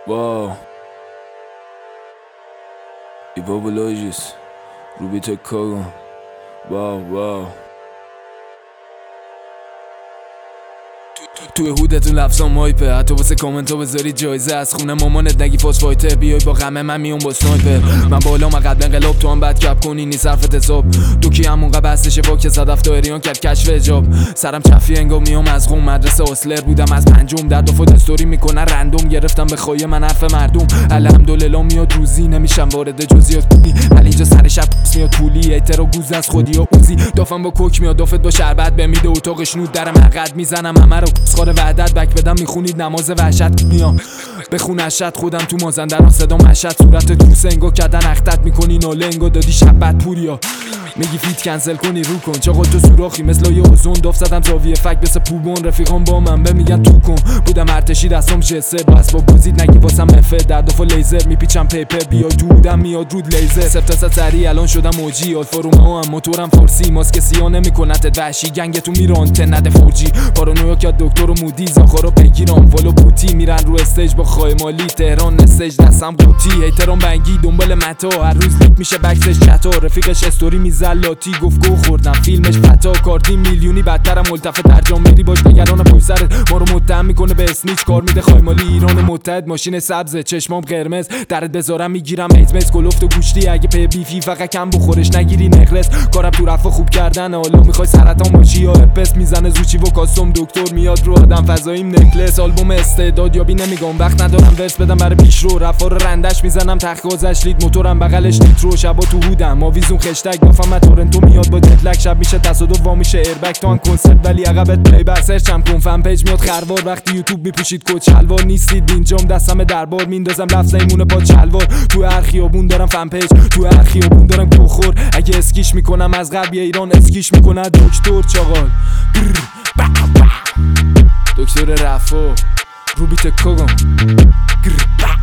واو ایبابولوژیس روبیت کاگون واو توی هودتون لفظام مایپه، حتی واسه کامنت ها بذاری جایزه. از خونه مامانت نگی فاس فایتر، بیای با غمه من میام با سنایپر. من بالا من قبل انقلاب، تو هم بعد کپ کنی نی صرفت حساب. دوکی همونقدر بستشه با که صدف دایریان کرد کشف حجاب. سرم چفی انگار میام از قوم، مدرسه اصلر بودم از پنجم. در دفعه استوری میکنن رندوم، گرفتم به خواهی من حرف مردم. الحمدلله میاد روزی، نمیشم وارد جزئیات کنی، ولی اینجا سر شب میاد پولی. ایتر و گوز از خودی و اوزی، دافم با کوک میاد، دافت با شربت بمیده. اتاقش نود در مقد میزنم همه رو اسخار وحدت. بک بدم میخونید نماز وحشت میام بخون اشت. خودم تو مازندران صدا مشهد، صورت تو سنگو کردن اختت میکنی نالنگو دادی شبت پوریا. میگی فیت کنسل کنی رو کن، چاقا تو سوراخی مثل یه اوزون. داف زدم زاویه فک بس پوبون، رفیقام با من میگن تو کن. بودم ارتشی دستم جسه، بس با گزید نگی واسم مفه. در دفعه لیزر میپیچم پیپر، بیای تو بودم میاد رود لیزر. سفت سری الان شدم موجی، آلفا رومئو هم موتورم فورسی. ماسک سیاه نمیکنت وحشی، گنگتون میران تنده فورجی. پارانویا که دکتر و مودی، زاخارو بگیرم والو بوتی. میرن رو استیج با خای مالی، تهران استیج دستم قوطی. هیترام بنگی دنبال متا، هر روز لیک میشه بکسش چتا. رفیقش استوری میزلاتی گفت گو خوردم فیلمش فتا. کارتی میلیونی بدترم ملتفه ترجام میری باش نگران پشت سرت. ما رو متهم میکنه به اسنیچ، کار میده خای مالی ایران متحد. ماشین سبز چشمام قرمز، درت بذارم میگیرم ایزمز. کلفت و گوشتی اگه په بیفی فقط کم بخورش نگیری نقرس. کارم تو رفع خوب کردن، حالا میخوای سرطان باشی یا هرپس. میزنه زوچی و کاستوم، دکتر میاد رو آدم فضاییم نکلس. آلبوم استعداد یابی نمیگم، وقت ندارم ورس بدم برای پیشرو. رفا رو رندش میزنم تخگازش لید، موتورم بغلش نیترو. شبا تو هودم آویزون خشتک، دافم تورنتو میاد با جتلک. شب میشه تصادف وا میشه ایربک، تو هم کنسرت ولی عقبت پلی بر سرچم کن. فن پیج میاد خروار، وقتی یوتیوب میپوشید کت شلوار. نیستید اینجام دستم دربار، میندازم لفظ ایمونه با شلوار. تو هر خیابون دارم فن پیج، تو هر خیابون دارم کوخور. اگه اسکیش میکنم از غرب ایران، اسکیش میکنه دکتر چاقال. دکتر رفا روبیت کاگون.